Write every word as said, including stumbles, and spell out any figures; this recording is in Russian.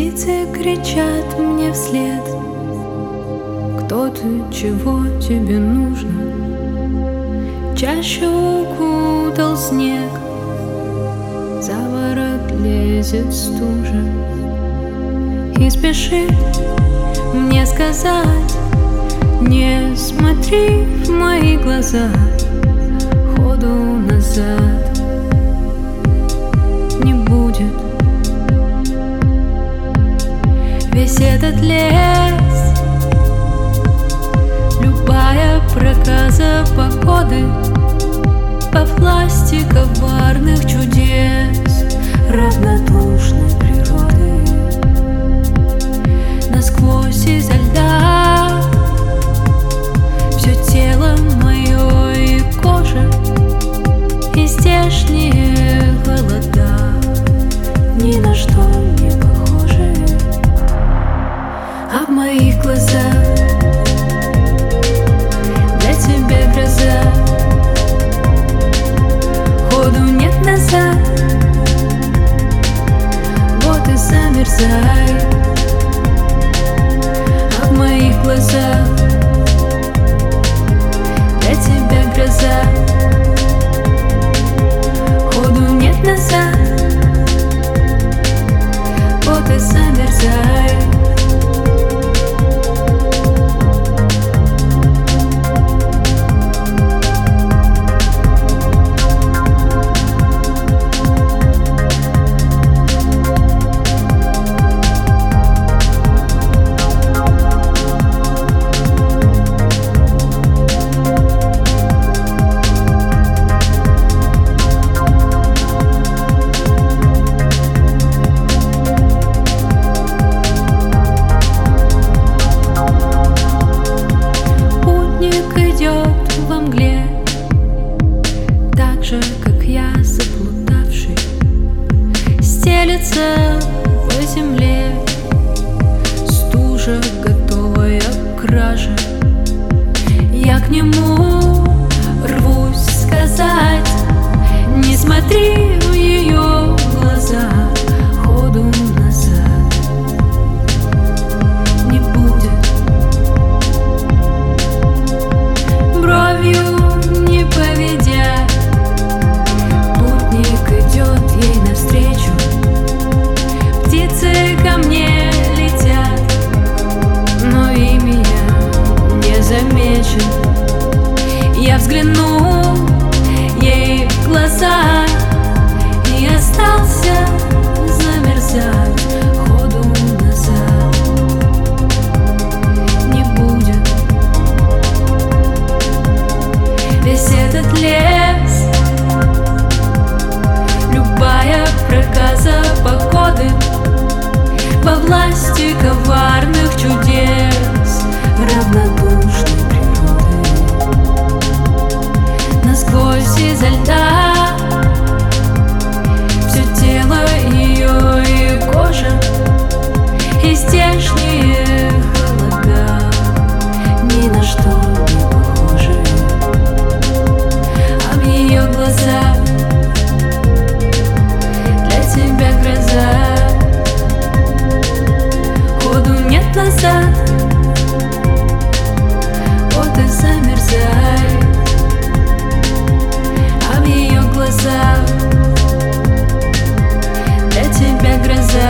Птицы кричат мне вслед: кто ты, чего тебе нужно? Чаще укутал снег, за ворот лезет стужа и спешит мне сказать: не смотри в мои глаза, ходу назад не будет. Весь этот лес, любая проказа погоды во власти коварных чудес равнодушной природы. Насквозь изо льда все тело мое и кожа, и здешние холода ни на что не похожи. А в моих глазах для тебя гроза, ходу нет назад, вот и замерзай. А в моих глазах для тебя гроза, ходу нет назад, вот и замерзай. Как я, заплутавший, стелется по земле стужа, готовая к краже. Я к нему рвусь сказать: не смотри в ее глаза, ходу назад не будет. Бровью не поведя, идет ей навстречу. Птицы ко мне летят, но ими я не замечен. Я взглянул ей в глаза и остался замерзать. Ходу назад не будет. Весь этот лес, любая проказа погоды во власти коварных чудес равнодушной природы. Насквозь изо льда все тело ее и кожа, и здешние холода ни на что не похожи. А в ее глазах тебя гроза, ходу нет назад, вот и замерзай. А в ее глазах для тебя гроза,